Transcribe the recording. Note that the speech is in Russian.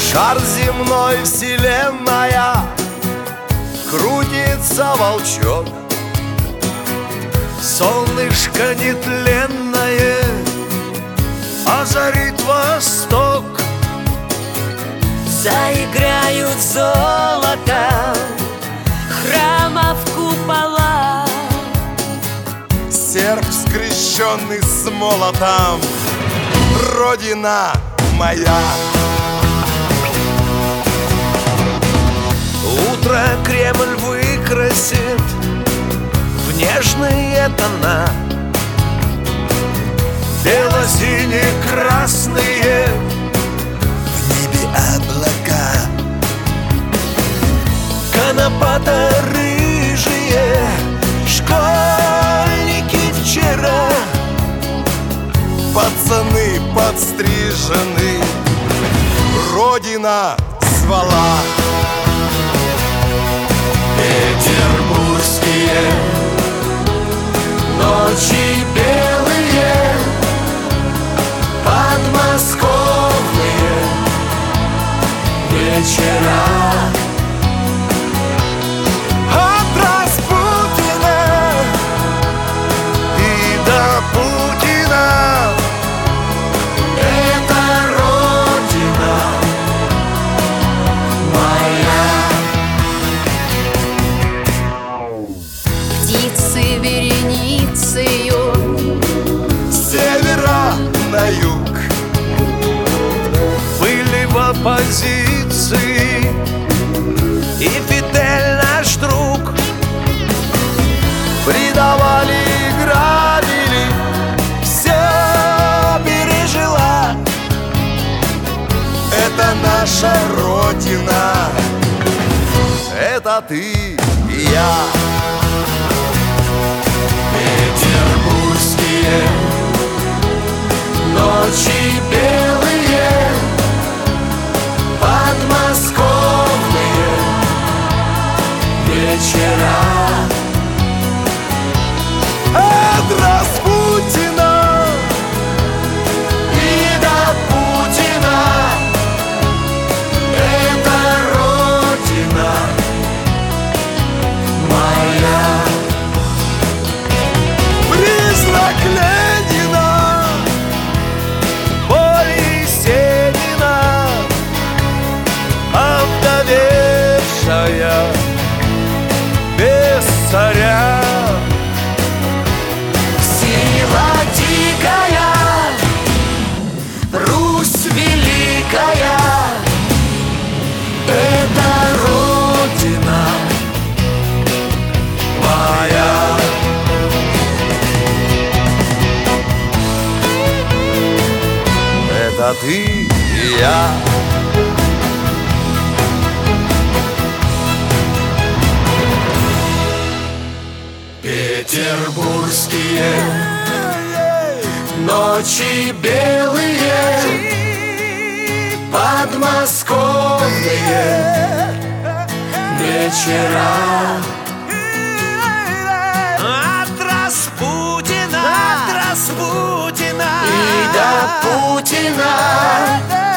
Шар земной, вселенная, крутится волчок. Солнышко нетленное озарит восток. Заиграют золото храмов купола. Серп, скрещенный с молотом, Родина моя. Утро Кремль выкрасит в нежные тона, бело-сине-красные в небе облака. Конопато-рыжие школьники вчера, пацаны подстрижены, Родина звала. Петербургские ночи белые, подмосковные вечера. От Распутина и до Путина это Родина моя. Птицы вереницею С севера на юг были в оппозиции, и Фидель наш друг. Предавали и грабили, все пережила. Это наша Родина, это ты и я. Петербургские ночи белые, подмосковные вечера. От Распутина и до Путина это Родина моя. Призрак Ленина, боль Есенина, овдовевшая без царя. Сила дикая, Русь великая, это Родина моя. Это ты и я. Петербургские ночи белые, подмосковные вечера. От Распутина и до Путина